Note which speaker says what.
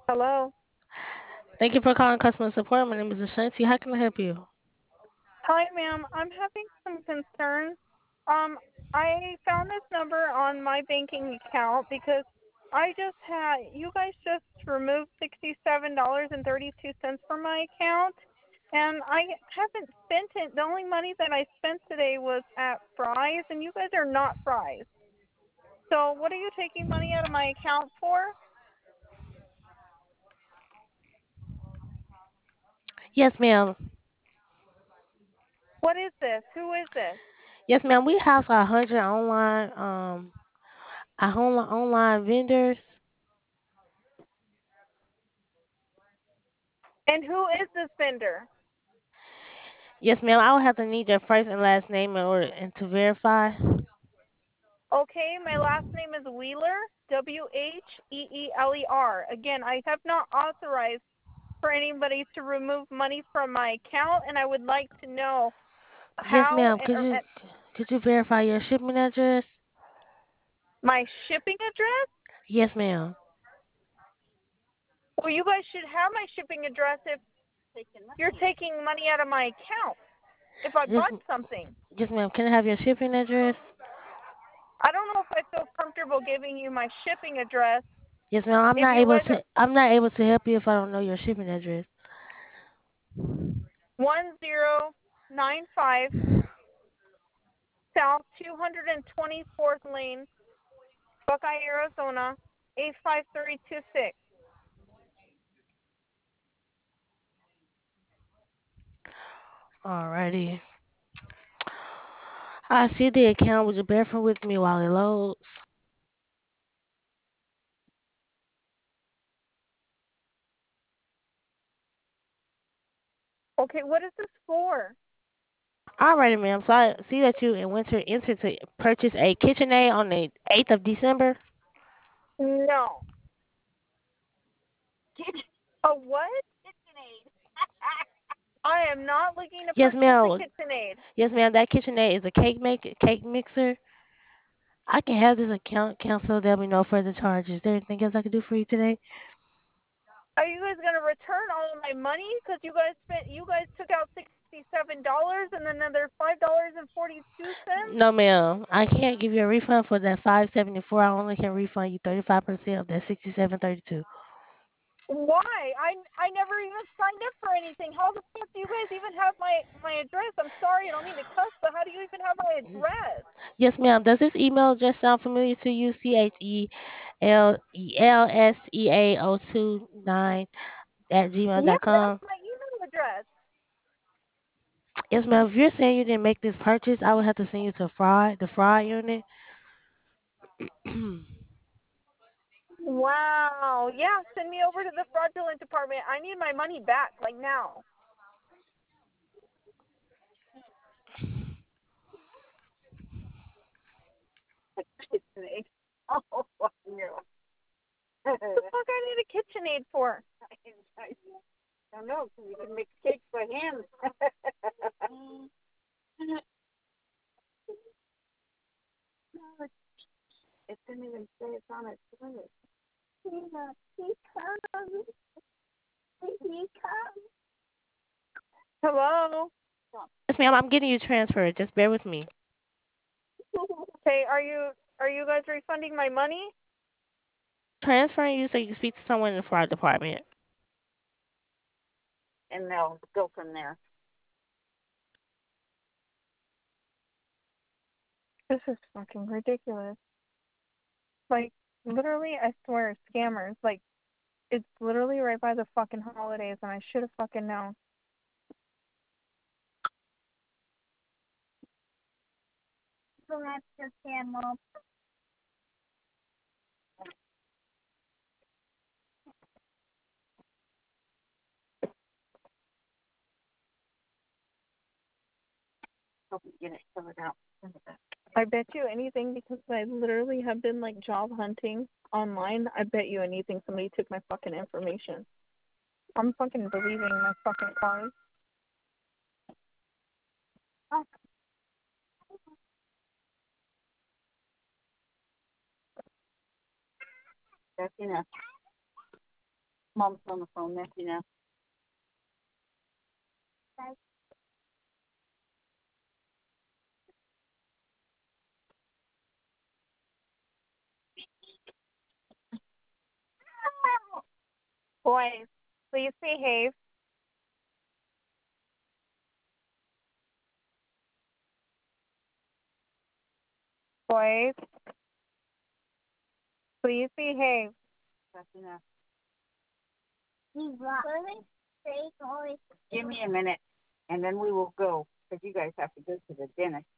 Speaker 1: Hello.
Speaker 2: Thank you for calling customer support. My name is Ashanti. How can I help you?
Speaker 1: Hi, ma'am. I'm having some concerns. Um, I found this number on my banking account because you guys just removed $67.32 from my account, and I haven't spent it. The only money that I spent today was at Fry's, and you guys are not Fry's. So, what are you taking money out of my account for?
Speaker 2: Yes, ma'am.
Speaker 1: What is this? Who is this?
Speaker 2: Yes, ma'am. We have 100 online vendors.
Speaker 1: And who is this vendor?
Speaker 2: Yes, ma'am. I will have to need your first and last name in order and to verify.
Speaker 1: Okay, my last name is Wheeler, Wheeler. Again, I have not authorized for anybody to remove money from my account, and I would like to know
Speaker 2: Yes,
Speaker 1: how
Speaker 2: ma'am. Could you verify your shipping address?
Speaker 1: my shipping address.
Speaker 2: Yes, ma'am.
Speaker 1: Well, you guys should have my shipping address if you're taking money out of my account. If I
Speaker 2: Yes,
Speaker 1: bought something,
Speaker 2: yes, ma'am. Can I have your shipping address?
Speaker 1: I don't know if I feel comfortable giving you my shipping address.
Speaker 2: Yes, ma'am. I'm
Speaker 1: If
Speaker 2: not
Speaker 1: you
Speaker 2: able
Speaker 1: guys are
Speaker 2: to. I'm not able to help you if I don't know your shipping address.
Speaker 1: 1095 South 224th Lane, Buckeye, Arizona, 85326.
Speaker 2: Alrighty. I see the account. Would you bear with me while it loads?
Speaker 1: Okay, what is this for?
Speaker 2: Alrighty, ma'am. So I see that you in winter entered to purchase a KitchenAid on the 8th of December.
Speaker 1: No. A what? I am not looking to
Speaker 2: Yes,
Speaker 1: purchase a
Speaker 2: ma'am.
Speaker 1: KitchenAid.
Speaker 2: Yes, ma'am. That KitchenAid is a cake mixer. I can have this account canceled. There'll be no further charges. Is there anything else I can do for you today?
Speaker 1: Are you guys gonna return all of my money? Because you guys took out $67 and another $5.42.
Speaker 2: No, ma'am. I can't give you a refund for that 574. I only can refund you 35% of that 67.32.
Speaker 1: Why? I never even signed up for anything. How the fuck do you guys even have my address? I'm sorry, I don't mean to cuss, but how do you even have my address?
Speaker 2: Yes, ma'am. Does this email address sound familiar to you? CHELSEA029 at
Speaker 1: Yeah, that's
Speaker 2: gmail.com.
Speaker 1: my email address.
Speaker 2: Yes, ma'am. If you're saying you didn't make this purchase, I would have to send you to the fraud unit.
Speaker 1: Wow. Yeah, send me over to the fraudulent department. I need my money back, like now. KitchenAid. Oh, fuck you. What the fuck I need a KitchenAid for? I don't know, because you can make cakes by hand. It didn't even say it's on its list. Hello?
Speaker 2: Yes, ma'am. I'm getting you transferred. Just bear with me.
Speaker 1: Okay, are you guys refunding my money?
Speaker 2: Transferring you so you can speak to someone in the fraud department.
Speaker 1: And they'll go from there. This is fucking ridiculous. Like, literally, I swear, scammers. Like, it's literally right by the fucking holidays, and I should have fucking known. So that's your scam, Hope you get it figured out. I bet you anything because I literally have been like job hunting online. I bet you anything somebody took my fucking information. I'm fucking believing my fucking cars. Oh, that's enough. Mom's on the phone, Nancy, now. Boys, please behave. Boys, please behave. That's enough. Give me a minute, and then we will go, because you guys have to go to the dentist.